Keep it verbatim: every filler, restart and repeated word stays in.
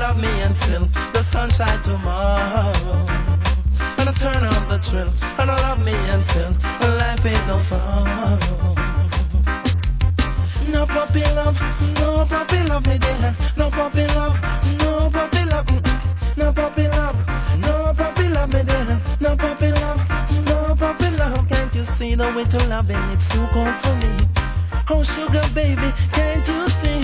love me until the sunshine tomorrow. And I turn on the thrill, and I love me until life ain't no sorrow. No puppy love, no puppy love me dear. No puppy love, no puppy love, mm-mm. No puppy love, no puppy love me dear. No puppy love, no puppy love. Can't you see the winter loving? It's too cold for me. Oh sugar baby, can't you see?